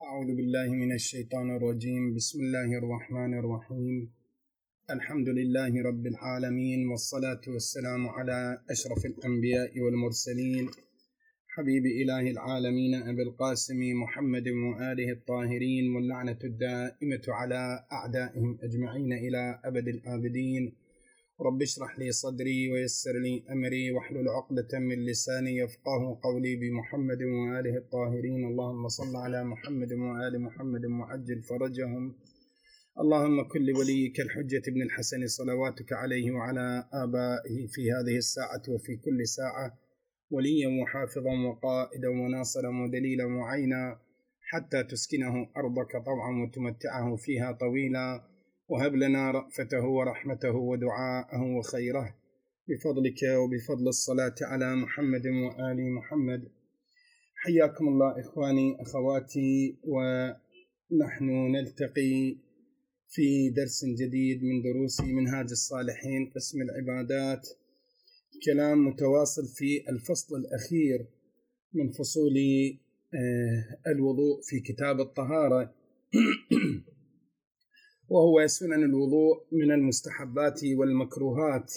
أعوذ بالله من الشيطان الرجيم. بسم الله الرحمن الرحيم. الحمد لله رب العالمين، والصلاة والسلام على أشرف الأنبياء والمرسلين، حبيب إله العالمين أبي القاسم محمد وآله الطاهرين، واللعنة الدائمة على أعدائهم أجمعين إلى أبد الآبدين. رب اشرح لي صدري ويسر لي أمري واحلل عقدة من لساني يفقه قولي بمحمد وآله الطاهرين. اللهم صل على محمد وآل محمد وعجل فرجهم. اللهم كن لوليك الحجة ابن الحسن صلواتك عليه وعلى آبائه في هذه الساعة وفي كل ساعة وليا وحافظا وقائدا وناصرا ودليلا وعينا، حتى تسكنه أرضك طوعا وتمتعه فيها طويلا، وهب لنا رأفته ورحمته ودعاءه وخيره بفضلك وبفضل الصلاة على محمد وآل محمد. حياكم الله إخواني أخواتي، ونحن نلتقي في درس جديد من دروس منهاج الصالحين قسم العبادات، كلام متواصل في الفصل الأخير من فصول الوضوء في كتاب الطهارة وهو سنن الوضوء من المستحبات والمكروهات.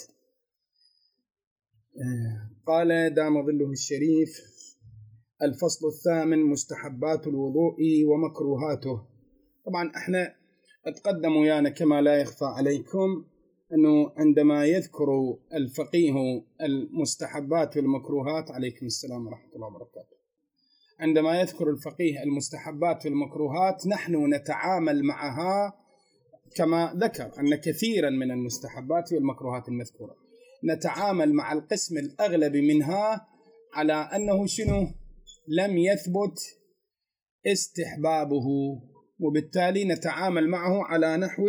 قال دام ظله الشريف: الفصل الثامن: مستحبات الوضوء ومكروهاته. طبعا احنا اتقدم ويانا كما لا يخفى عليكم أنه عندما يذكر الفقيه المستحبات والمكروهات، عليكم السلام ورحمة الله وبركاته، عندما يذكر الفقيه المستحبات والمكروهات نحن نتعامل معها كما ذكر أن كثيرا من المستحبات والمكروهات المذكورة نتعامل مع القسم الأغلب منها على أنه شنو؟ لم يثبت استحبابه، وبالتالي نتعامل معه على نحو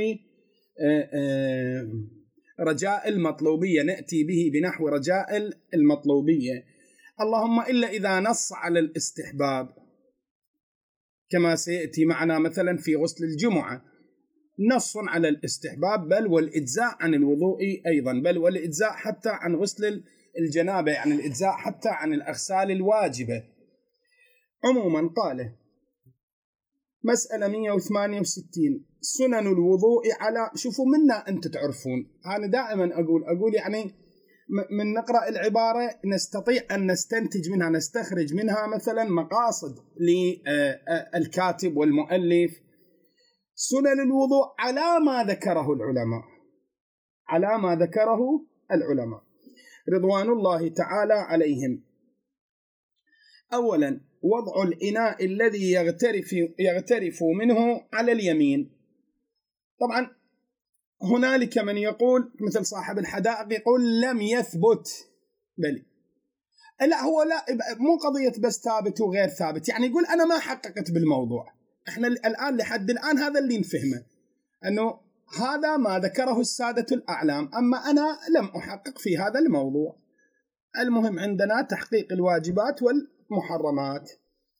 رجاء المطلوبية، نأتي به بنحو رجاء المطلوبية، اللهم إلا إذا نص على الاستحباب كما سيأتي معنا مثلا في غسل الجمعة، نص على الاستحباب بل والإجزاء عن الوضوء أيضا، بل والإجزاء حتى عن غسل الجنابة، يعني الإجزاء حتى عن الأغسال الواجبة. عموما قال مسألة 168: سنن الوضوء على، شوفوا منا أنت تعرفون، أنا دائما أقول يعني من نقرأ العبارة نستطيع أن نستنتج منها، نستخرج منها مثلا مقاصد للكاتب والمؤلف. سنن الوضوء على ما ذكره العلماء، على ما ذكره العلماء رضوان الله تعالى عليهم. أولا: وضع الإناء الذي يغترف منه على اليمين. طبعا هنالك من يقول مثل صاحب الحدائق يقول لم يثبت، بل لا، هو لا، مو قضية بس ثابت وغير ثابت، يعني يقول أنا ما حققت بالموضوع. احنا الآن لحد الآن هذا اللي نفهمه، أنه هذا ما ذكره السادة الأعلام، أما أنا لم أحقق في هذا الموضوع. المهم عندنا تحقيق الواجبات والمحرمات.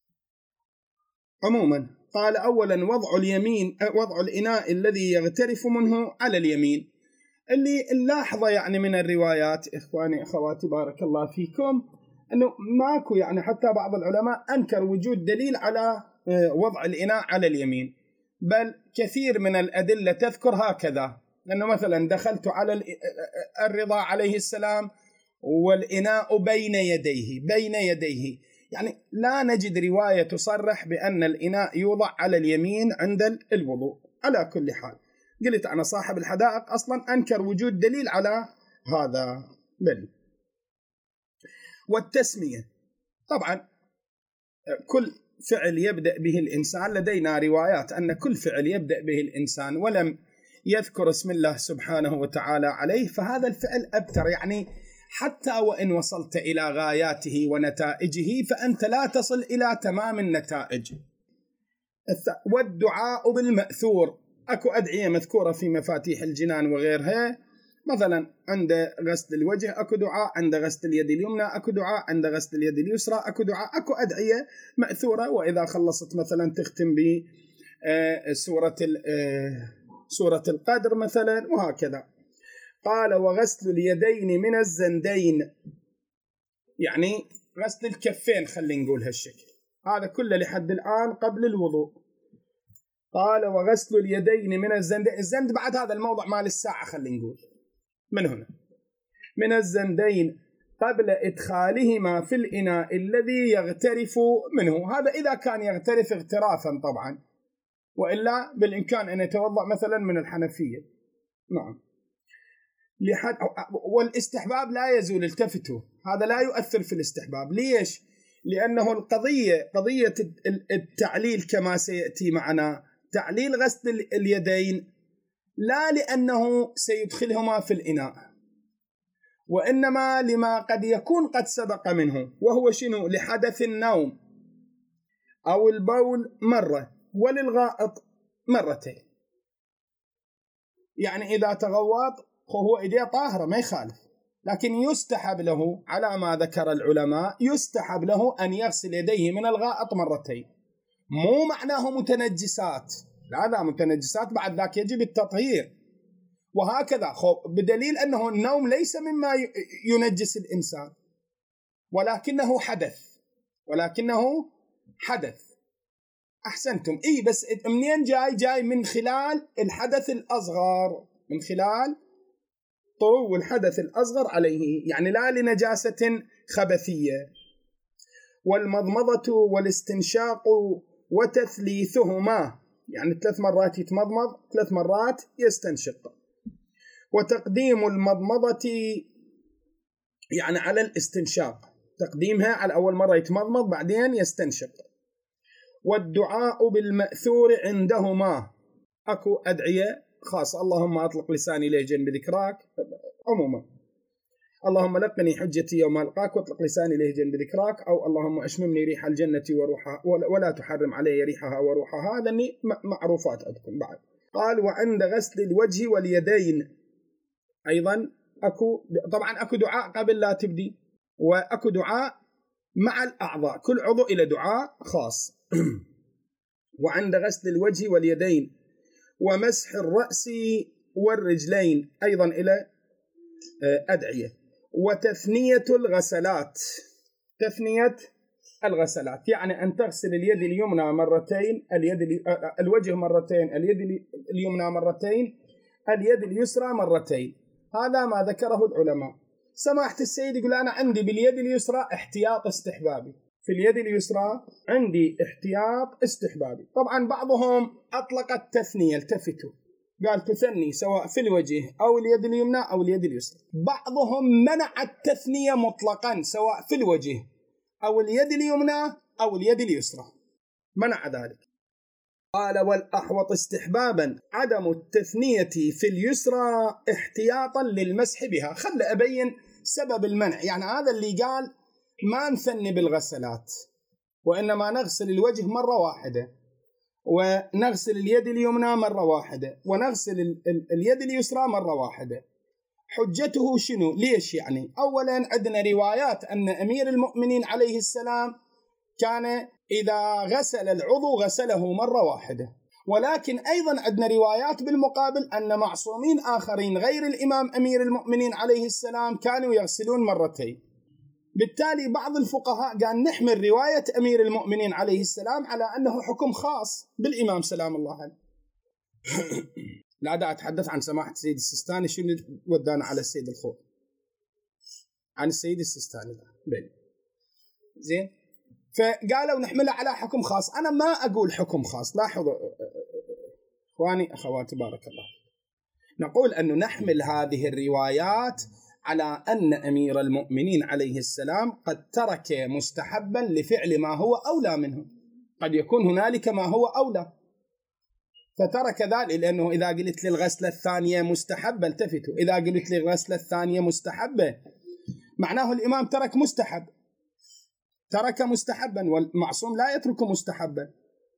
عموما قال: أولا: وضع الإناء الذي يغترف منه على اليمين. اللي نلاحظه يعني من الروايات إخواني أخواتي بارك الله فيكم، أنه ماكو يعني حتى بعض العلماء أنكر وجود دليل على وضع الإناء على اليمين، بل كثير من الأدلة تذكر هكذا، أنه مثلا دخلت على الرضا عليه السلام والإناء بين يديه، يعني لا نجد رواية تصرح بأن الإناء يوضع على اليمين عند الوضوء. على كل حال قلت أنا صاحب الحدائق أصلا أنكر وجود دليل على هذا. بل والتسمية، طبعا كل فعل يبدأ به الإنسان لدينا روايات أن كل فعل يبدأ به الإنسان ولم يذكر اسم الله سبحانه وتعالى عليه فهذا الفعل أبتر، يعني حتى وإن وصلت إلى غاياته ونتائجه فأنت لا تصل إلى تمام النتائج. والدعاء بالمأثور، أكو أدعية مذكورة في مفاتيح الجنان وغيرها، مثلا عند غسل الوجه أكو دعاء، عند غسل اليد اليمنى أكو دعاء، عند غسل اليد اليسرى أكو دعاء، أكو أدعية مأثورة. وإذا خلصت مثلا تختم سورة القدر مثلا، وهكذا. قال: وغسل اليدين من الزندين، يعني غسل الكفين، خلينا نقول هالشكل، هذا كله لحد الآن قبل الوضوء. قال وغسل اليدين من الزند بعد هذا الموضع مال الساعة، خلينا نقول من هنا، من الزندين قبل إدخالهما في الإناء الذي يغترف منه. هذا إذا كان يغترف اغترافا طبعا، وإلا بالإمكان أن يتوضأ مثلا من الحنفية. نعم. والاستحباب لا يزول، التفتوا، هذا لا يؤثر في الاستحباب. ليش؟ لأنه قضية التعليل كما سيأتي معنا، تعليل غسل اليدين لا لأنه سيدخلهما في الإناء، وإنما لما قد يكون قد سبق منه، وهو شنو؟ لحدث النوم أو البول مرة، وللغائط مرتين. يعني إذا تغوط هو إيديه طاهرة ما يخالف، لكن يستحب له على ما ذكر العلماء، يستحب له أن يغسل يديه من الغائط مرتين. مو معناه متنجسات، لا متنجسات بعد ذاك يجب التطهير، وهكذا بدليل أنه النوم ليس مما ينجس الإنسان، ولكنه حدث. أحسنتم. بس منين جاي من خلال الحدث الأصغر، من خلال طرو الحدث الأصغر عليه، يعني لا لنجاسة خبثية. والمضمضة والاستنشاق وتثليثهما، يعني 3 مرات يتمضمض 3 مرات يستنشق. وتقديم المضمضة يعني على الاستنشاق، تقديمها على أول مرة يتمضمض بعدين يستنشق. والدعاء بالمأثور عندهما، أكو أدعية خاصة، اللهم أطلق لساني لهجا بذكراك، عموما اللهم لقني حجتي يوم ألقاك واطلق لساني لهجا بذكراك، أو اللهم أشممني ريح الجنة وروحها ولا تحرم علي ريحها وروحها. هذا معروفات عندكم بعد. قال وعند غسل الوجه واليدين أيضا طبعا أكو دعاء قبل لا تبدي، وأكو دعاء مع الأعضاء، كل عضو إلى دعاء خاص. وعند غسل الوجه واليدين ومسح الرأس والرجلين أيضا إلى أدعية. وتثنية الغسلات، تثنية الغسلات يعني أن تغسل اليد اليمنى مرتين، الوجه مرتين، اليد اليمنى مرتين، اليد اليسرى مرتين. هذا ما ذكره العلماء. سماحة السيد يقول أنا عندي باليد اليسرى احتياط استحبابي، في اليد اليسرى عندي احتياط استحبابي. طبعا بعضهم أطلق التثنية، التفتوا، قال تثني سواء في الوجه أو اليد اليمنى أو اليد اليسرى. بعضهم منع التثنية مطلقا سواء في الوجه أو اليد اليمنى أو اليد اليسرى، منع ذلك. قال والأحوط استحبابا عدم التثنية في اليسرى احتياطا للمسح بها. خل أبين سبب المنع، يعني هذا اللي قال ما نثني بالغسلات، وإنما نغسل الوجه مرة واحدة، ونغسل اليد اليمنى مرة واحدة، ونغسل اليد اليسرى مرة واحدة. حجته شنو؟ ليش يعني؟ أولا عندنا روايات أن أمير المؤمنين عليه السلام كان إذا غسل العضو غسله مرة واحدة، ولكن أيضا عندنا روايات بالمقابل أن معصومين آخرين غير الإمام أمير المؤمنين عليه السلام كانوا يغسلون مرتين. بالتالي بعض الفقهاء قال نحمل رواية أمير المؤمنين عليه السلام على أنه حكم خاص بالإمام سلام الله عليه. لا دا أتحدث عن سماحة السيد السيستاني، شو اللي ودانا على السيد الخوي؟ عن السيد السيستاني بين زين. فقالوا نحملها على حكم خاص. أنا ما أقول حكم خاص، لاحظوا إخواني أخواتي بارك الله، نقول أنه نحمل هذه الروايات على أن أمير المؤمنين عليه السلام قد ترك مستحبا لفعل ما هو أولى منه، قد يكون هنالك ما هو أولى فترك ذلك. لأنه إذا قلت لي الغسلة الثانية مستحبة، التفتوا، إذا قلت لي الغسلة الثانية مستحبة معناه الإمام ترك مستحب، ترك مستحبا، والمعصوم لا يترك مستحبا.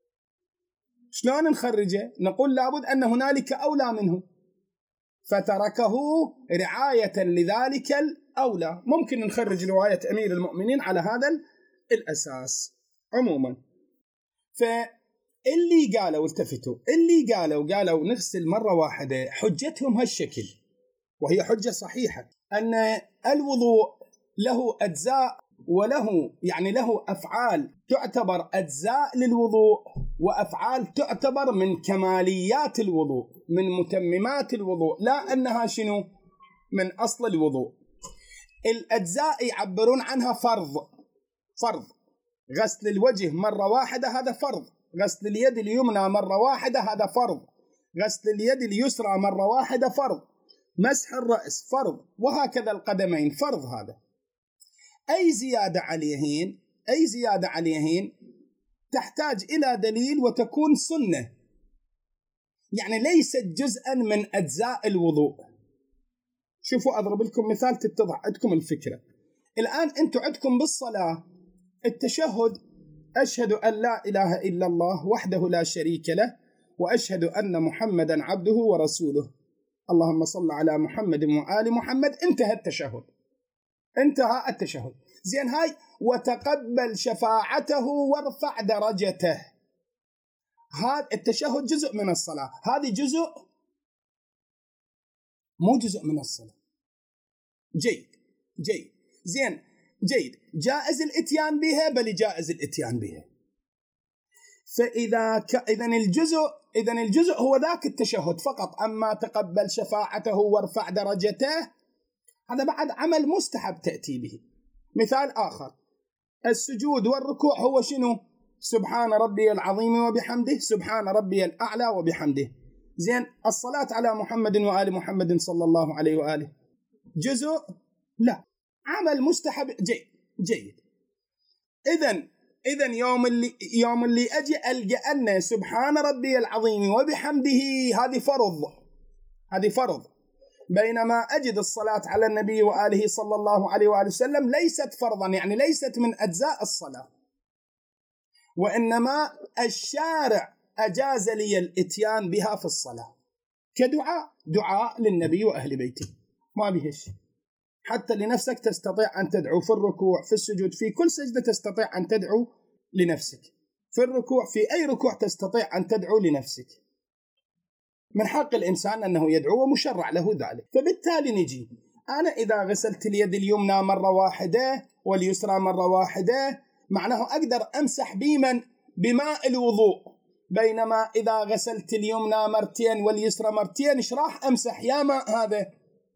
شلون نخرجه؟ نقول لابد أن هنالك أولى منه فتركه رعاية لذلك الأولى. ممكن نخرج رواية أمير المؤمنين على هذا الأساس عموما. فاللي قالوا التفتوا، اللي قالوا نغسل مرة واحدة حجتهم هالشكل، وهي حجة صحيحة، أن الوضوء له أجزاء وله يعني له أفعال تعتبر أجزاء للوضوء، وأفعال تعتبر من كماليات الوضوء، من متممات الوضوء، لا أنها شنو؟ من أصل الوضوء. الأجزاء يعبرون عنها فرض. غسل الوجه مرة واحدة هذا فرض، غسل اليد اليمنى مرة واحدة هذا فرض، غسل اليد اليسرى مرة واحدة فرض، مسح الرأس فرض، وهكذا القدمين فرض. هذا أي زيادة عليهن تحتاج إلى دليل وتكون سنة، يعني ليست جزءا من أجزاء الوضوء. شوفوا أضرب لكم مثال تتضح عندكم الفكرة. الآن أنتم عندكم بالصلاة التشهد: أشهد أن لا إله إلا الله وحده لا شريك له وأشهد أن محمدا عبده ورسوله اللهم صل على محمد وآل محمد. انتهى التشهد. زين، هاي وتقبل شفاعته وارفع درجته. هذا التشهد جزء من الصلاة، هذه مو جزء من الصلاة. جيد. جائز الاتيان بها، بل جائز الاتيان بها. إذن الجزء هو ذاك التشهد فقط. أما تقبل شفاعته وارفع درجته هذا بعد عمل مستحب تأتي به. مثال آخر: السجود والركوع هو شنو؟ سبحان ربي العظيم وبحمده، سبحان ربي الأعلى وبحمده. زين، الصلاة على محمد وآل محمد صلى الله عليه وآله جزء؟ لا، عمل مستحب. جيد. إذن يوم اللي أجي ألقى أن سبحان ربي العظيم وبحمده هذه فرض، بينما أجد الصلاة على النبي وآله صلى الله عليه وآله وسلم ليست فرضا، يعني ليست من أجزاء الصلاة، وإنما الشارع أجاز لي الاتيان بها في الصلاة دعاء للنبي وأهل بيته، ما به شيء. حتى لنفسك تستطيع أن تدعو في الركوع، في السجود، في كل سجدة تستطيع أن تدعو لنفسك. في الركوع، في أي ركوع تستطيع أن تدعو لنفسك. من حق الإنسان أنه يدعو ومشرع له ذلك. فبالتالي نجي أنا إذا غسلت اليد اليمنى مرة واحدة واليسرى مرة واحدة، معناه أقدر أمسح بماء الوضوء. بينما إذا غسلت اليمنى مرتين واليسرى مرتين، إيش راح أمسح يا ماء؟ هذا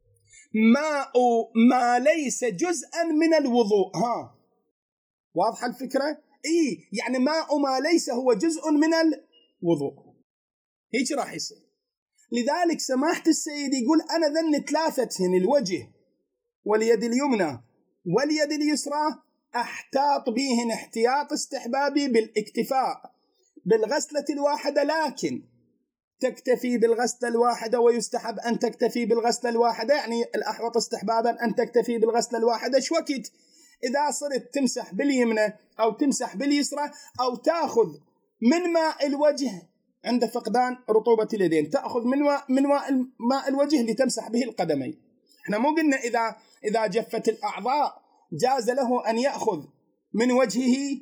ما ليس جزءا من الوضوء. واضحة الفكرة؟ يعني ماء ما ليس هو جزء من الوضوء، هيك راح يصير. لذلك سماحة السيد يقول أنا ذن ثلاثة: الوجه واليد اليمنى واليد اليسرى أحتاط بهن احتياط استحبابي بالاكتفاء بالغسلة الواحدة، لكن تكتفي بالغسلة الواحدة ويستحب أن تكتفي بالغسلة الواحدة، يعني الأحوط استحبابا أن تكتفي بالغسلة الواحدة. شوكت إذا صرت تمسح باليمنى أو تمسح باليسرى أو تأخذ من ماء الوجه عند فقدان رطوبة اليدين، تأخذ من ماء الوجه لتمسح به القدمين. احنا مو قلنا إذا جفت الأعضاء جاز له أن يأخذ من وجهه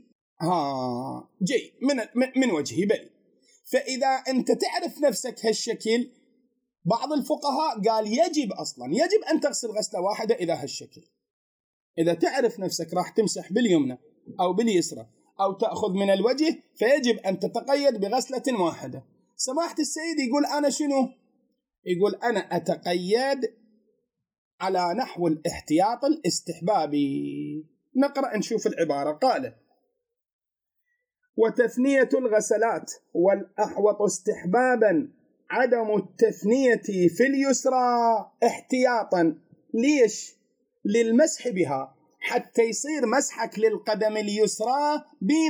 من وجهه بل. فإذا أنت تعرف نفسك هالشكل، بعض الفقهاء قال يجب أن تغسل غسلة واحدة إذا هالشكل. إذا تعرف نفسك راح تمسح باليمنى أو باليسرى أو تأخذ من الوجه، فيجب أن تتقيد بغسلة واحدة. سماحة السيد يقول أنا شنو؟ يقول أنا أتقيد على نحو الاحتياط الاستحبابي. نقرأ نشوف العبارة. قال: وتثنية الغسلات والأحوط استحبابا عدم التثنية في اليسرى احتياطا. ليش؟ للمسح بها، حتى يصير مسحك للقدم اليسرى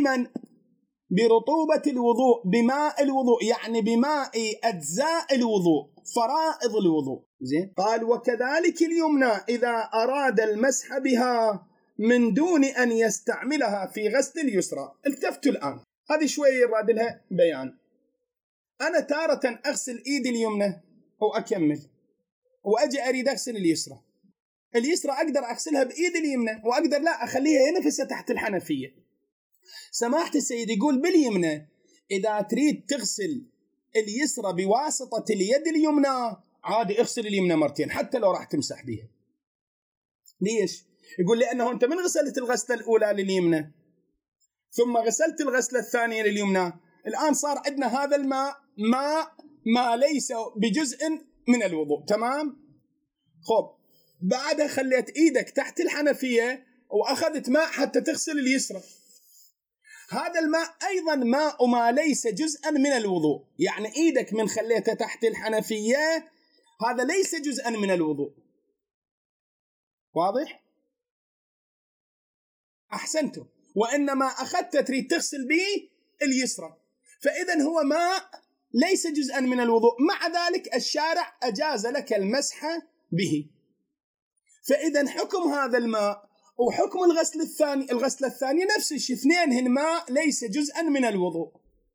برطوبة الوضوء، بماء الوضوء، يعني بماء أجزاء الوضوء، فرائض الوضوء. زين. قال: وكذلك اليمنى إذا أراد المسح بها من دون أن يستعملها في غسل اليسرى. التفتوا الآن، هذه شوية يراد لها بيان. أنا تارة أغسل إيدي اليمنى وأكمل، وأجي أريد أغسل اليسرى أقدر أغسلها بإيدي اليمنى، وأقدر لا أخليها هنا تحت الحنفية. سماحة السيد يقول باليمنى إذا تريد تغسل اليسرى بواسطة اليد اليمنى عادي اغسل اليمنى مرتين حتى لو راح تمسح بيها. ليش؟ يقول لأنه أنت من غسلت الغسلة الأولى لليمنى ثم غسلت الغسلة الثانية لليمنى، الآن صار عندنا هذا الماء ما ليس بجزء من الوضوء. تمام؟ خب بعدها خليت إيدك تحت الحنفية وأخذت ماء حتى تغسل اليسرى. هذا الماء أيضا ماء ما ليس جزءا من الوضوء، يعني إيدك من خليتها تحت الحنفية هذا ليس جزءا من الوضوء. واضح؟ أحسنتم. وإنما أخذت تريد تغسل به اليسرى، فإذا هو ماء ليس جزءا من الوضوء، مع ذلك الشارع أجاز لك المسح به. فإذا حكم هذا الماء وحكم الغسل الثاني نفس الشيء، اثنين ماء ليس جزءا من الوضوء.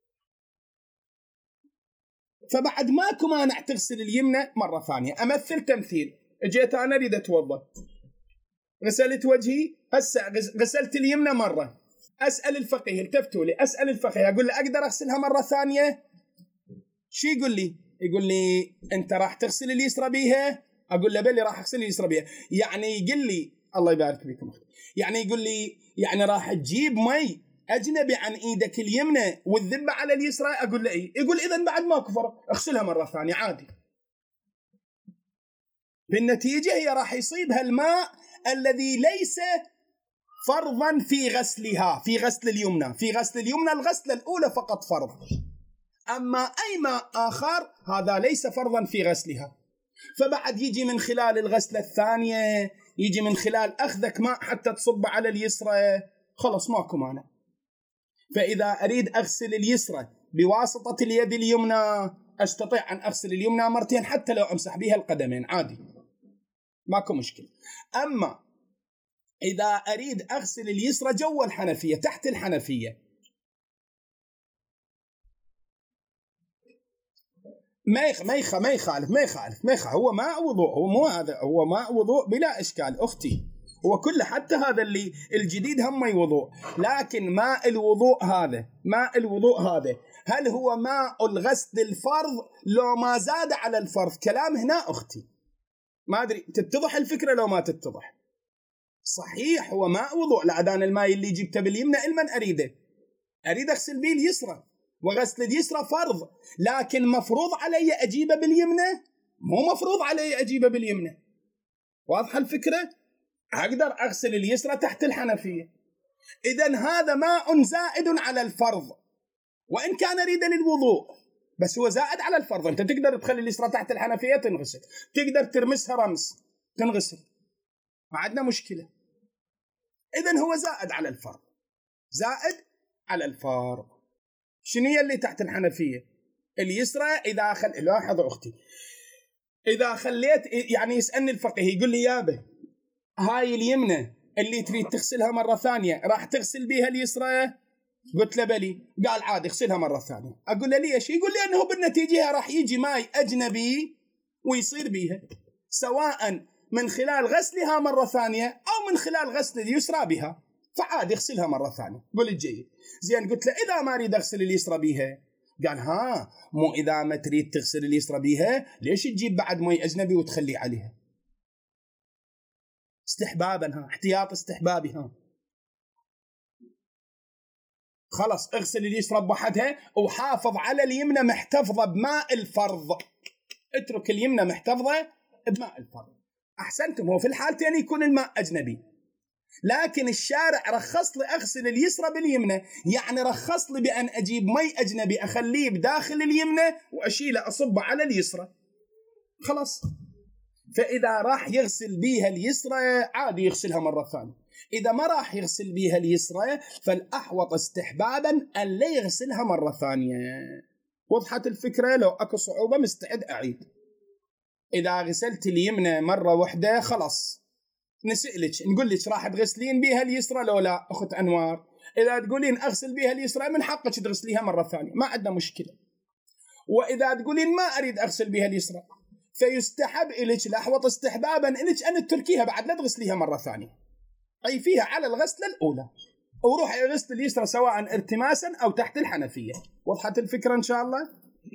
فبعد ماكو مانع تغسل اليمنى مرة ثانية. أمثل تمثيل، اجيت أنا أريد أتوضأ، غسلت وجهي، هسه غسلت اليمنى مرة، أسأل الفقيه، التفتوا لي، أسأل الفقيه أقول له أقدر أغسلها مرة ثانية؟ شو يقول لي؟ يقول لي أنت راح تغسل اليسرى بيها؟ أقول له بلي راح أغسل اليسرى بيها. يعني يقول لي الله يبارك فيكم، يعني يقول لي يعني راح تجيب مي أجنبي عن إيدك اليمنى والذبة على اليسرى؟ أقول له إيه. يقول إذن بعد ما كفر اغسلها مرة ثانية عادي. بالنتيجة هي راح يصيبها الماء الذي ليس فرضا في غسلها، في غسل اليمنى، في غسل اليمنى الغسلة الأولى فقط فرض، أما أي ماء آخر هذا ليس فرضا في غسلها. فبعد يجي من خلال الغسلة الثانية، يجي من خلال أخذك ماء حتى تصب على اليسرى، خلص ماكو مانع. فإذا أريد أغسل اليسرى بواسطة اليد اليمنى أستطيع أن أغسل اليمنى مرتين حتى لو أمسح بها القدمين عادي، ماكو مشكلة. أما إذا أريد أغسل اليسرى جوا الحنفية تحت الحنفية، ما يخالف، هو ماء وضوء، هو مو هذا، هو ماء وضوء بلا إشكال أختي، هو كله حتى هذا اللي الجديد هم وضوء. لكن ماء الوضوء هذا هل هو ماء الغسل الفرض لو ما زاد على الفرض؟ كلام هنا أختي، ما أدري تتضح الفكرة لو ما تتضح. صحيح هو ماء وضوء، لعدان الماء اللي جبته باليمنى المن أريد أغسل به اليسرى، وغسل اليسرى فرض، لكن مفروض علي أجيبه باليمنى؟ مو مفروض علي أجيبه باليمنى. واضحة الفكرة؟ أقدر أغسل اليسرى تحت الحنفية. إذن هذا ماء زائد على الفرض، وإن كان أريد للوضوء بس هو زائد على الفرض. أنت تقدر تخلي اليسرى تحت الحنفية تنغسل، تقدر ترمسها رمس تنغسل، ما عندنا مشكلة. إذن هو زائد على الفرض، زائد على الفرض. شنو هي اللي تحت الحنفية؟ اليسرى. إذا لاحظ أختي، إذا خليت يعني يسألني الفقيه يقول لي يابا هاي اليمنى اللي تريد تغسلها مرة ثانية راح تغسل بيها اليسرى؟ قلت له بلي. قال عادي اغسلها مرة ثانية. أقول له ليش؟ يقول لي أنه بالنتيجة راح يجي ماء أجنبي ويصير بيها، سواء من خلال غسلها مرة ثانية أو من خلال غسل اليسرى بها، فعادي اغسلها مرة ثانية. قلت جيد زين. قلت له إذا ما أريد أغسل اليسرى بيها؟ قال ها مو إذا ما تريد تغسل اليسرى بيها ليش تجيب بعد ماء أجنبي وتخلي عليها؟ استحبابا، احتياط استحبابي. خلص اغسل اليسرى بوحدها وحافظ على اليمنى محتفظة بماء الفرض، اترك اليمنى محتفظة بماء الفرض. أحسنتم. هو في الحالتين يكون الماء أجنبي، لكن الشارع رخص لي أغسل اليسرى باليمنى، يعني رخص لي بأن أجيب مي أجنبي أخليه بداخل اليمنى وأشيله أصبه على اليسرى خلاص. فإذا راح يغسل بيها اليسرى عادي يغسلها مرة ثانية، إذا ما راح يغسل بيها اليسرى فالأحوط استحبابا أن لا يغسلها مرة ثانية. وضحت الفكرة؟ لو أكو صعوبة مستعد أعيد. إذا غسلت اليمنى مرة واحدة خلاص نسألك نقول لك راح تغسلين بيها اليسرى لو لا أخت أنوار؟ إذا تقولين أغسل بيها اليسرى من حقك تغسليها مرة ثانية، ما عندنا مشكلة. وإذا تقولين ما أريد أغسل بيها اليسرى فيستحب إليك الأحوط استحبابا إليك أن تتركيها بعد لا تغسليها مرة ثانية، أي فيها على الغسلة الأولى وروح غسل اليسرى سواء ارتماسا أو تحت الحنفية. وضحت الفكرة إن شاء الله؟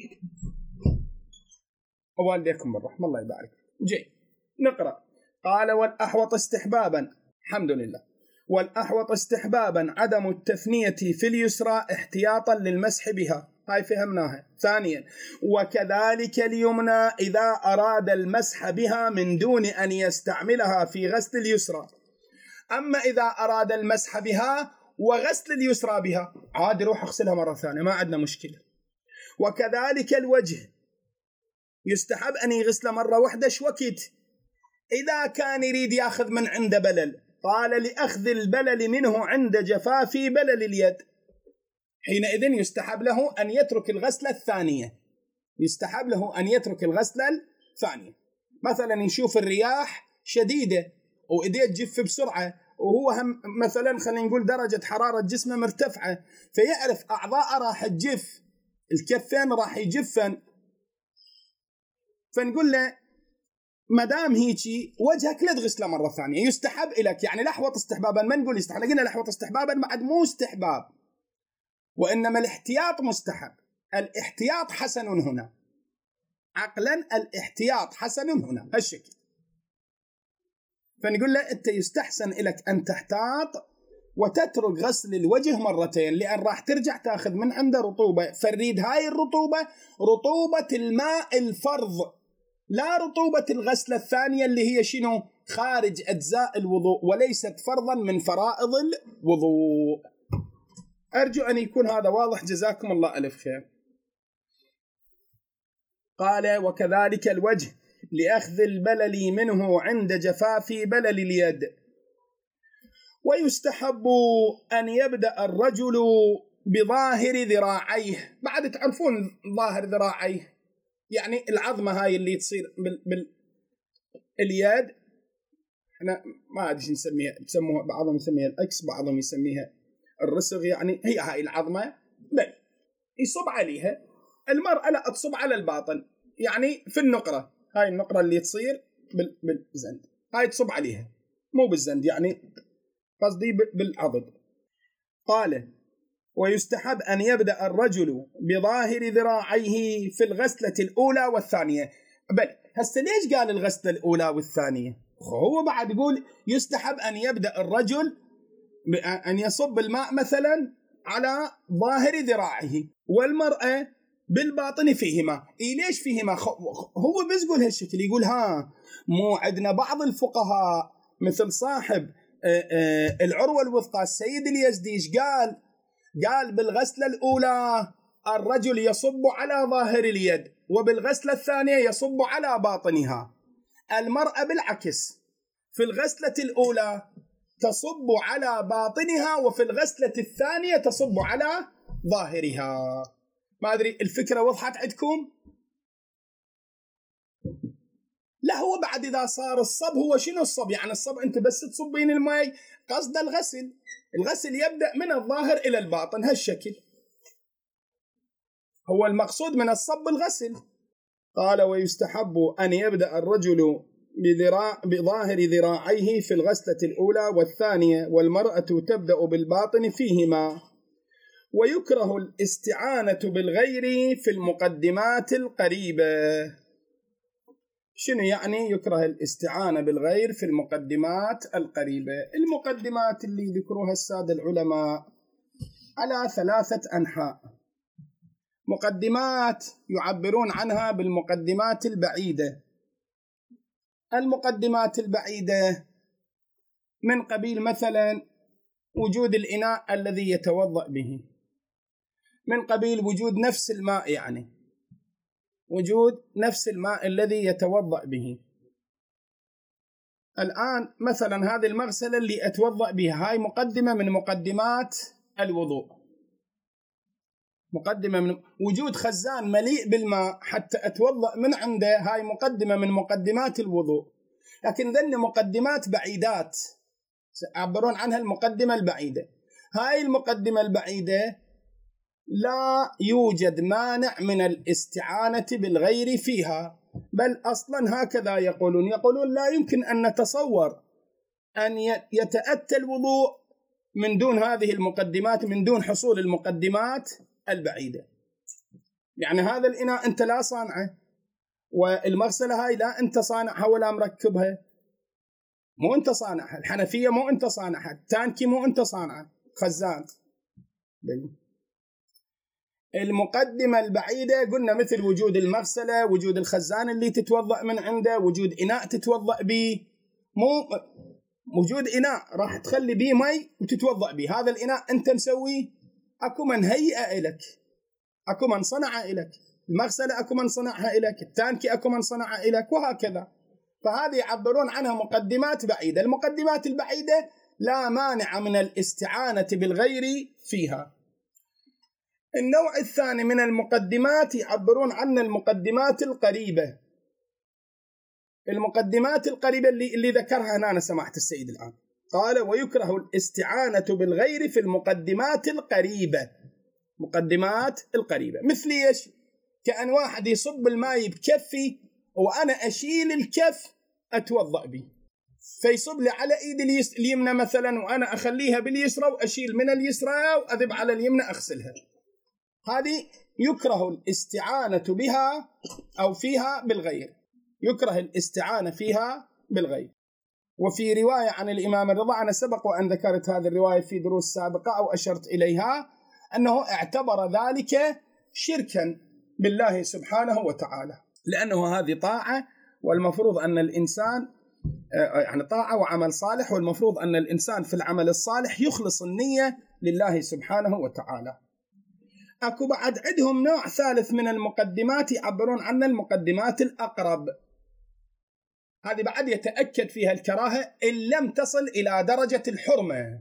والديكم بالرحمة الله يبارك. جي نقرأ. قال والأحوط استحبابا، الحمد لله، والأحوط استحبابا عدم التثنية في اليسرى احتياطا للمسح بها، هاي فهمناها. ثانيا وكذلك اليمنى إذا أراد المسح بها من دون أن يستعملها في غسل اليسرى. أما إذا أراد المسح بها وغسل اليسرى بها عادي روح اغسلها مرة ثانية، ما عندنا مشكلة. وكذلك الوجه يستحب أن يغسل مرة واحدة. شوكت إذا كان يريد يأخذ من عنده بلل، قال لأخذ البلل منه عند جفاف بلل اليد، حينئذ يستحب له أن يترك الغسلة الثانية. يستحب له أن يترك الغسلة الثانية. مثلا يشوف الرياح شديدة وإيديه تجف بسرعة، وهو هم مثلا خلينا نقول درجة حرارة جسمه مرتفعة، فيعرف أعضاءه راح تجف، الكفين راح يجفن، فنقول له مدام هيجي وجهك لا تغسله مرة ثانية، يستحب إليك. يعني الأحوط استحبابا، ما نقول يستحب، لكن الأحوط استحبابا بعد مو استحباب، وإنما الاحتياط مستحب. الاحتياط حسن هنا، عقلا الاحتياط حسن هنا هالشكل. فنقول له أنت يستحسن إليك أن تحتاط وتترك غسل الوجه مرتين، لأن راح ترجع تأخذ من عنده رطوبة، فنريد هاي الرطوبة رطوبة الماء الفرض، لا رطوبة الغسلة الثانية اللي هي شنو خارج أجزاء الوضوء وليست فرضا من فرائض الوضوء. أرجو أن يكون هذا واضح، جزاكم الله ألف خير. قال وكذلك الوجه لأخذ البلل منه عند جفاف بلل اليد. ويستحب أن يبدأ الرجل بظاهر ذراعيه. بعد تعرفون ظاهر ذراعيه يعني العظمة هاي اللي تصير باليد، احنا ما أدري نسميها، بسموها بعضهم يسميها الأكس، بعضهم يسميها الرسغ، يعني هي هاي العظمة بل يصب عليها. المرأة لا تصب على الباطن، يعني في النقرة، هاي النقرة اللي تصير بالزند هاي تصب عليها، مو بالزند يعني قصدي بالعضد. قال ويستحب أن يبدأ الرجل بظاهر ذراعيه في الغسلة الأولى والثانية. بل هسه ليش قال الغسلة الأولى والثانية؟ هو بعد يقول يستحب أن يبدأ الرجل أن يصب الماء مثلا على ظاهر ذراعه، والمرأة بالباطن فيهما. ليش فيهما؟ هو بس يقول هالشكل، يقول مو عندنا بعض الفقهاء مثل صاحب العروة الوثقى السيد اليزدي قال بالغسلة الأولى الرجل يصب على ظاهر اليد، وبالغسلة الثانية يصب على باطنها. المرأة بالعكس، في الغسلة الأولى تصب على باطنها، وفي الغسلة الثانية تصب على ظاهرها. ما أدري الفكرة وضحت عندكم؟ لا هو بعد إذا صار الصب، هو شنو الصب؟ يعني الصب أنت بس تصبين الماء، قصد الغسل يبدأ من الظاهر إلى الباطن هالشكل، هو المقصود من الصب الغسل. قال ويستحب أن يبدأ الرجل بظاهر ذراعيه في الغسلة الأولى والثانية، والمرأة تبدأ بالباطن فيهما. ويكره الاستعانة بالغير في المقدمات القريبة. شنو يعني يكره الاستعانة بالغير في المقدمات القريبة؟ المقدمات اللي ذكروها السادة العلماء على 3 أنحاء. مقدمات يعبرون عنها بالمقدمات البعيدة. المقدمات البعيدة من قبيل مثلا وجود الإناء الذي يتوضأ به، من قبيل وجود نفس الماء، يعني وجود نفس الماء الذي يتوضأ به. الآن مثلا هذه المغسلة اللي أتوضأ بها هاي مقدمة من مقدمات الوضوء، مقدمة من وجود خزان مليء بالماء حتى أتوضأ من عنده، هاي مقدمة من مقدمات الوضوء. لكن ذن مقدمات بعيدات يعبرون عنها المقدمة البعيدة. هاي المقدمة البعيدة لا يوجد مانع من الاستعانة بالغير فيها، بل أصلا هكذا يقولون لا يمكن أن نتصور أن يتأتى الوضوء من دون هذه المقدمات، من دون حصول المقدمات البعيدة. يعني هذا الإناء أنت لا صانعه، والمغسلة هاي لا أنت صانعها ولا مركبها، مو أنت صانعها، الحنفية مو أنت صانعها، التانكي مو أنت صانعها، خزان. المقدمة البعيدة قلنا مثل وجود المغسلة، وجود الخزان اللي تتوضأ من عنده، وجود إناء تتوضأ به. مو وجود إناء راح تخلي به مي وتتوضأ به، هذا الإناء أنت مسويه، أكو من هيئة إلك، أكو من صنع إلك، المغسلة أكو من صنعها إلك، التانكي أكو من صنعها إلك، وهكذا. فهذه يعبرون عنها مقدمات بعيدة. المقدمات البعيدة لا مانع من الاستعانة بالغير فيها. النوع الثاني من المقدمات يعبرون عنها المقدمات القريبة. المقدمات القريبة اللي ذكرها هنا سماحة السيد الآن، قال ويكره الاستعانة بالغير في المقدمات القريبة. مقدمات القريبة مثل ايش؟ كأن واحد يصب الماء بكفي وأنا أشيل الكف أتوضأ به، فيصب لي على إيدي اليمنى مثلا وأنا أخليها باليسرى وأشيل من اليسرى وأذب على اليمنى أغسلها. هذه يكره الاستعانة بها أو فيها بالغير، يكره الاستعانة فيها بالغير. وفي رواية عن الإمام الرضا، أنا سبق وأن ذكرت هذه الرواية في دروس سابقة أو أشرت إليها، أنه اعتبر ذلك شركا بالله سبحانه وتعالى، لأنه هذه طاعة، والمفروض أن الإنسان يعني طاعة وعمل صالح، والمفروض أن الإنسان في العمل الصالح يخلص النية لله سبحانه وتعالى. أكو بعد عندهم نوع ثالث من المقدمات يعبرون عنها المقدمات الأقرب. هذه بعد يتأكد فيها الكراهة إن لم تصل إلى درجة الحرمة،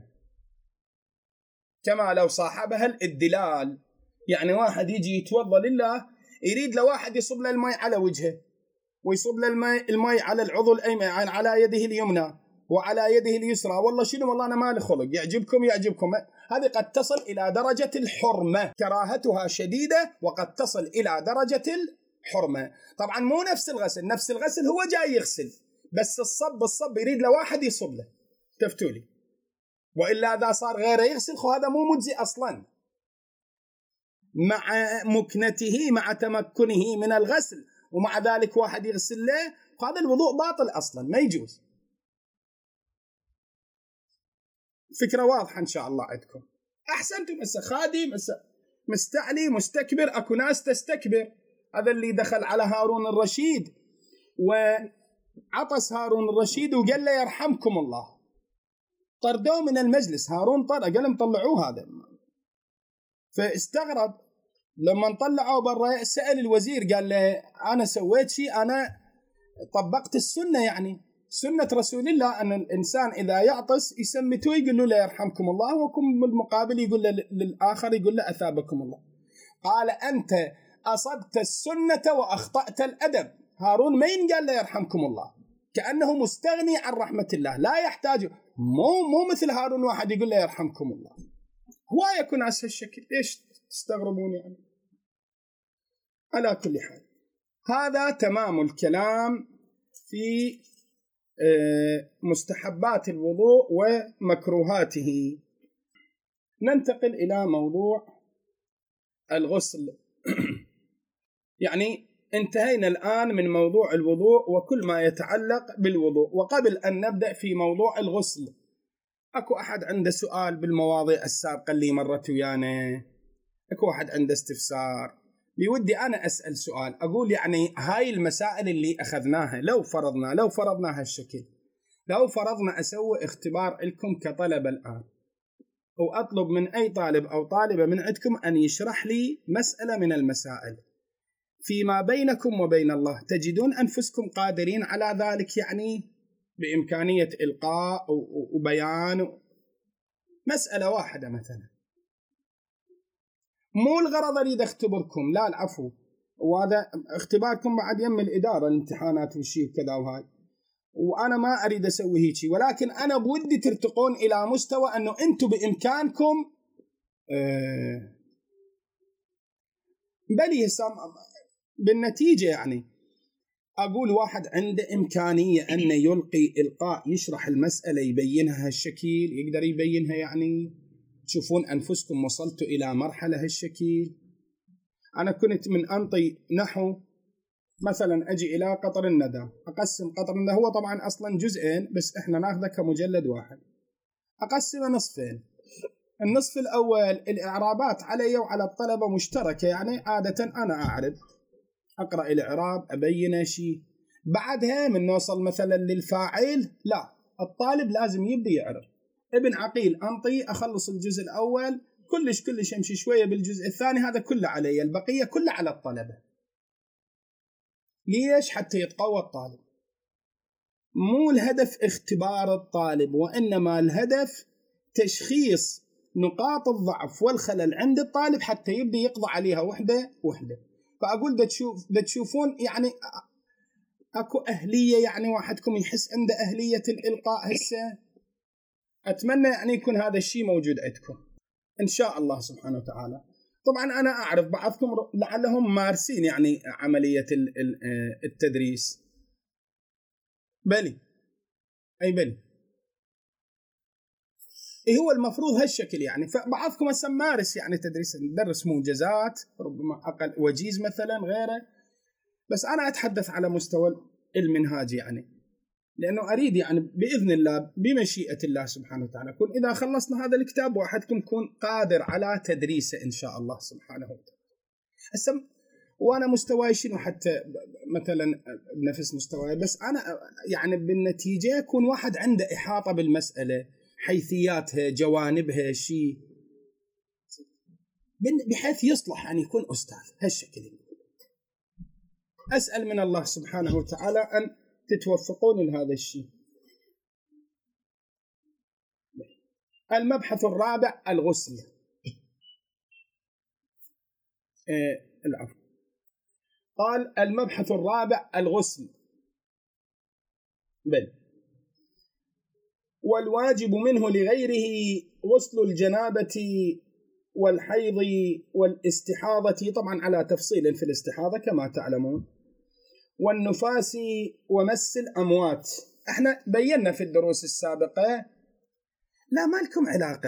كما لو صاحبها الإدلال. يعني واحد يجي يتوضأ لله، يريد لواحد يصب له الماء على وجهه، ويصب له الماء على العضو الأيمن، على يده اليمنى وعلى يده اليسرى، والله شنو والله أنا ما لي خلق، يعجبكم. هذه قد تصل إلى درجة الحرمة، كراهتها شديدة وقد تصل إلى درجة الحرمة. طبعا مو نفس الغسل، نفس الغسل هو جاي يغسل، بس الصب يريد لواحد يصب له، تفتولي، وإلا إذا صار غيره يغسل هذا مو مجزي أصلا، مع مكنته مع تمكنه من الغسل، ومع ذلك واحد يغسل له، هذا الوضوء باطل أصلا، ما يجوز. فكرة واضحة إن شاء الله عندكم. أحسنتم. هسه خادم مستعلي مستكبر، أكو ناس تستكبر. هذا اللي دخل على هارون الرشيد وعطس هارون الرشيد وقال له يرحمكم الله، طردوه من المجلس. هارون قال لهم طلعوه هذا، فاستغرب لما طلعوه برا. سأل الوزير قال له أنا سويت شيء، أنا طبقت السنة، يعني سنة رسول الله أن الإنسان إذا يعطس يسمته يقول له يرحمكم الله، وكم بالمقابل يقول للآخر يقول له أثابكم الله. قال أنت أصبت السنة وأخطأت الأدب. هارون ما ينقال له يرحمكم الله، كأنه مستغني عن رحمة الله، لا يحتاج. مو مثل هارون واحد يقول له يرحمكم الله. هو يكون على هالشكل، ليش تستغربون يعني؟ على كل حال هذا تمام الكلام في مستحبات الوضوء ومكروهاته. ننتقل إلى موضوع الغسل. يعني انتهينا الآن من موضوع الوضوء وكل ما يتعلق بالوضوء. وقبل أن نبدأ في موضوع الغسل، أكو أحد عنده سؤال بالمواضيع السابقة اللي مرت ويانا؟ أكو أحد عنده استفسار؟ بودي أنا أسأل سؤال، أقول يعني هاي المسائل اللي أخذناها، لو فرضنا هالشكل، لو فرضنا أسوي اختبار لكم كطلبة الآن، وأطلب من أي طالب أو طالبة من عندكم أن يشرح لي مسألة من المسائل فيما بينكم وبين الله، تجدون أنفسكم قادرين على ذلك؟ يعني بإمكانية إلقاء وبيان مسألة واحدة مثلا. مو الغرض أريد أختبركم، لا العفو، وهذا اختباركم بعد يم الإدارة، الامتحانات والشيء كذا وهاي، وأنا ما أريد أسوي هيك، ولكن أنا بودي ترتقون إلى مستوى أنه أنتم بإمكانكم بلي بالنتيجة. يعني أقول واحد عنده إمكانية أن يلقي إلقاء يشرح المسألة يبينها هالشكل، يقدر يبينها، يعني تشوفون أنفسكم وصلتوا إلى مرحلة هالشكل. أنا كنت من أنطي نحو مثلا أجي إلى قطر الندى، أقسم قطر الندى، هو طبعا أصلا جزئين بس إحنا ناخذه كمجلد واحد، أقسمه نصفين. النصف الأول الإعرابات علي وعلى الطلبة مشتركة، يعني عادة أنا أعرف أقرأ الإعراب أبين شيء، بعدها من نوصل مثلا للفاعل لا، الطالب لازم يبدي يعرف. ابن عقيل أنطي أخلص الجزء الأول كلش يمشي شوية بالجزء الثاني، هذا كله علي، البقية كله على الطلبة. ليش؟ حتى يتقوى الطالب. مو الهدف اختبار الطالب، وإنما الهدف تشخيص نقاط الضعف والخلل عند الطالب حتى يبدأ يقضى عليها وحدة وحدة. فأقول دا تشوفون يعني أكو أهلية، يعني واحدكم يحس عنده أهلية الإلقاء هسه. أتمنى يعني يكون هذا الشيء موجود عندكم إن شاء الله سبحانه وتعالى. طبعا أنا أعرف بعضكم لعلهم مارسين يعني عملية التدريس، بلي هو المفروض هالشكل يعني. فبعضكم هسه مارس يعني تدريس، ندرس موجزات ربما أقل وجيز مثلا غيره، بس أنا أتحدث على مستوى المنهاج يعني، لأنه أريد يعني بإذن الله بمشيئة الله سبحانه وتعالى كون إذا خلصنا هذا الكتاب واحدكم يكون قادر على تدريسه إن شاء الله سبحانه وتعالى. هسه وأنا مستواي شنو حتى مثلا بنفس مستواي، بس أنا يعني بالنتيجة يكون واحد عنده إحاطة بالمسألة، حيثياتها جوانبها شيء، بحيث يصلح أن يكون أستاذ هالشكل. أسأل من الله سبحانه وتعالى أن تتوفقون لهذا الشيء. المبحث الرابع الغسل. العفو. قال المبحث الرابع الغسل، بل والواجب منه لغيره غسل الجنابة والحيض والاستحاضة، طبعا على تفصيل في الاستحاضة كما تعلمون، والنفاس ومس الأموات. احنا بينا في الدروس السابقة لا ما لكم علاقة،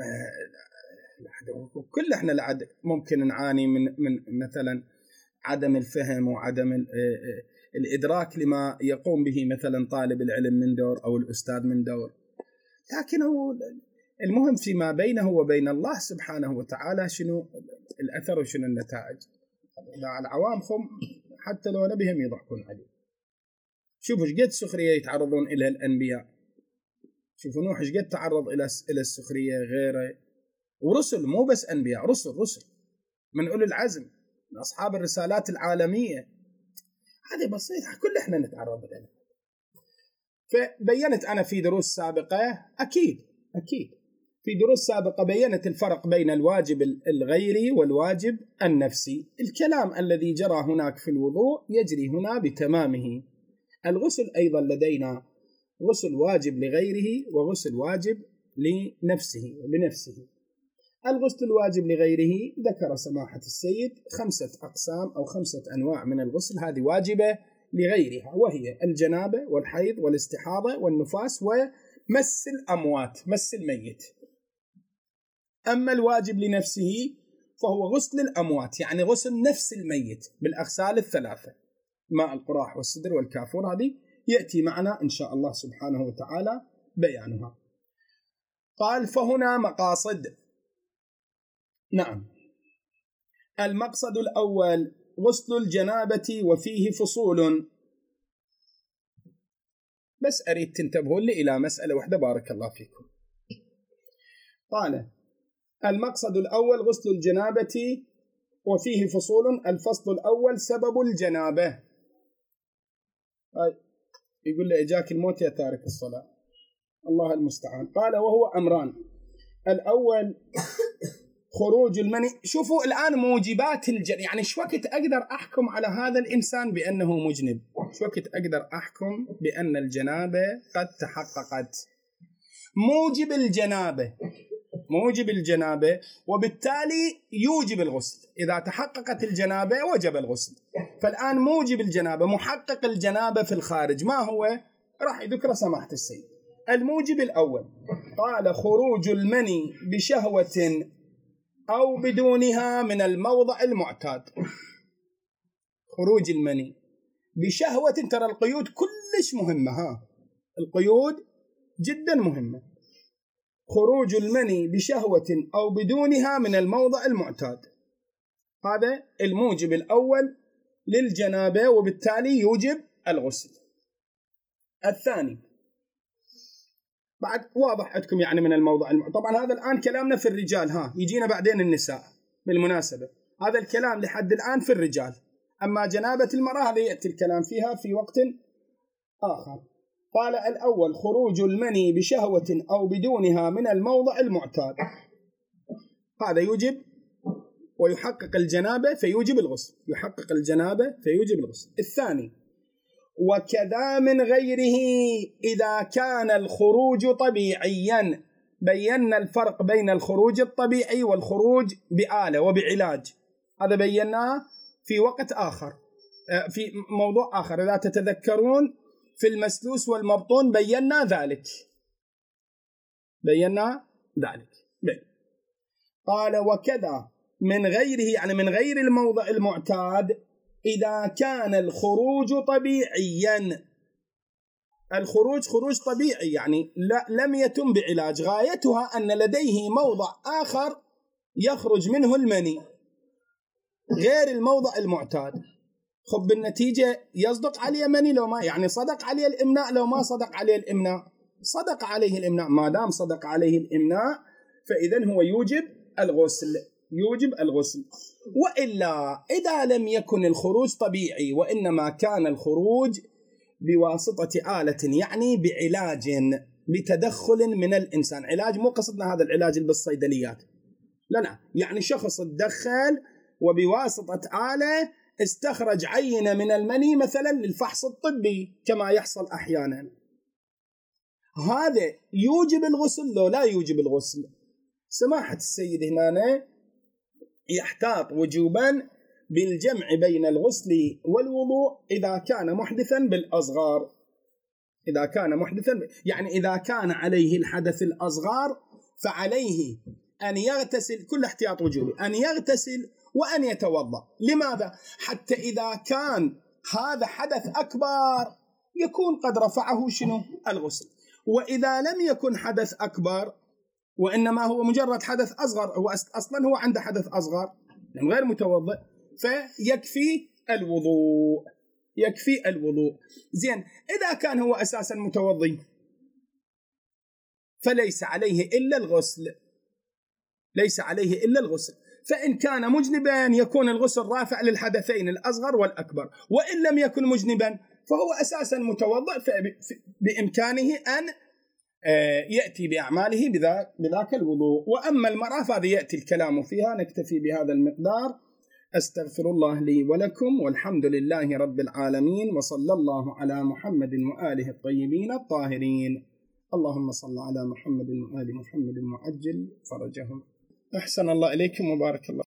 كل احنا ممكن نعاني من مثلا عدم الفهم وعدم الإدراك لما يقوم به مثلا طالب العلم من دور أو الأستاذ من دور، لكن هو المهم فيما بينه وبين الله سبحانه وتعالى شنو الأثر وشنو النتائج. العوام خم حتى لو نبيهم يضحكون عليه. شوفوا ايش قد سخرية يتعرضون إلى الأنبياء، شوفوا نوح ايش قد تعرض إلى السخرية غيره، ورسل مو بس أنبياء، رسل من أولي العزم من أصحاب الرسالات العالمية، هذه بسيطة كل إحنا نتعرض لها. فبينت أنا في دروس سابقة أكيد في دروس سابقة بينت الفرق بين الواجب الغيري والواجب النفسي. الكلام الذي جرى هناك في الوضوء يجري هنا بتمامه. الغسل أيضا لدينا غسل واجب لغيره وغسل واجب لنفسه وبنفسه. الغسل الواجب لغيره ذكر سماحة السيد 5 أقسام أو 5 أنواع من الغسل، هذه واجبة لغيرها، وهي الجنابة والحيض والاستحاضة والنفاس ومس الأموات، مس الميت. أما الواجب لنفسه فهو غسل الأموات، يعني غسل نفس الميت بالأغسال 3، ماء القراح والسدر والكافور، هذه يأتي معنا إن شاء الله سبحانه وتعالى بيانها. قال فهنا مقاصد. نعم، المقصد الأول غسل الجنابة وفيه فصول. بس أريد تنتبهوا لي إلى مسألة واحدة بارك الله فيكم. قال المقصد الأول غسل الجنابة وفيه فصول. الفصل الأول سبب الجنابة. يقول له إجاك الموت يا تارك الصلاة، الله المستعان. قال وهو أمران. الأول خروج المني. شوفوا الآن موجبات يعني شو وقت أقدر أحكم على هذا الإنسان بأنه مجنب؟ شو وقت أقدر أحكم بأن الجنابة قد تحققت؟ موجب الجنابة وبالتالي يوجب الغسل. إذا تحققت الجنابة وجب الغسل. فالآن موجب الجنابة محقق الجنابة في الخارج ما هو؟ راح يذكر سماحة السيد. الموجب الأول قال خروج المني بشهوة أو بدونها من الموضع المعتاد. خروج المني بشهوة. ترى القيود كلش مهمة، القيود جدا مهمة. خروج المني بشهوة أو بدونها من الموضع المعتاد، هذا الموجب الأول للجنابة، وبالتالي يوجب الغسل. الثاني بعد واضح عندكم يعني من الموضع طبعا هذا الآن كلامنا في الرجال، يجينا بعدين النساء بالمناسبة. هذا الكلام لحد الآن في الرجال، أما جنابة المرأة هذا يأتي الكلام فيها في وقت آخر. قال الأول خروج المني بشهوة أو بدونها من الموضع المعتاد، هذا يوجب ويحقق الجنابة فيوجب الغسل، يحقق الجنابة فيوجب الغسل. الثاني وكذا من غيره إذا كان الخروج طبيعيا. بينا الفرق بين الخروج الطبيعي والخروج بآلة وبعلاج، هذا بيناه في وقت آخر في موضوع آخر، إذا تتذكرون في المسلوس والمبطون بينا ذلك. قال وكذا من غيره، يعني من غير الموضع المعتاد، إذا كان الخروج طبيعيا. الخروج خروج طبيعي، يعني لم يتم بعلاج، غايتها أن لديه موضع آخر يخرج منه المني غير الموضع المعتاد. خب بالنتيجة يصدق عليه مني لو ما، يعني صدق عليه الإمناء لو ما صدق عليه الإمناء، صدق عليه الإمناء. ما دام صدق عليه الإمناء فإذن هو يوجب الغسل. وإلا إذا لم يكن الخروج طبيعي وإنما كان الخروج بواسطة آلة، يعني بعلاج، بتدخل من الإنسان. علاج مو قصدنا هذا العلاج اللي بالصيدليات، لا، يعني شخص تدخل وبواسطة آلة استخرج عينة من المني مثلا للفحص الطبي كما يحصل أحيانا، هذا يوجب الغسل لو لا يوجب الغسل؟ سماحة السيد هنا يحتاط وجوبا بالجمع بين الغسل والوضوء إذا كان محدثا بالأصغر. يعني إذا كان عليه الحدث الأصغر فعليه أن يغتسل، كل احتياط وجوبي، أن يغتسل وأن يتوضأ. لماذا؟ حتى إذا كان هذا حدث أكبر يكون قد رفعه الغسل. وإذا لم يكن حدث أكبر وإنما هو مجرد حدث أصغر، هو أصلا هو عنده حدث أصغر يعني غير متوضئ، فيكفي الوضوء. زين، إذا كان هو أساسا متوضئ فليس عليه إلا الغسل. فإن كان مجنبا يكون الغسل رافع للحدثين الأصغر والأكبر، وإن لم يكن مجنبا فهو أساسا متوضئ، فبإمكانه أن يأتي بأعماله بذاك الوضوء. وأما المرأة فهذا يأتي الكلام فيها. نكتفي بهذا المقدار. أستغفر الله لي ولكم، والحمد لله رب العالمين، وصلى الله على محمد وآله الطيبين الطاهرين. اللهم صل على محمد وآل محمد وعجل فرجهم. أحسن الله إليكم وبارك الله.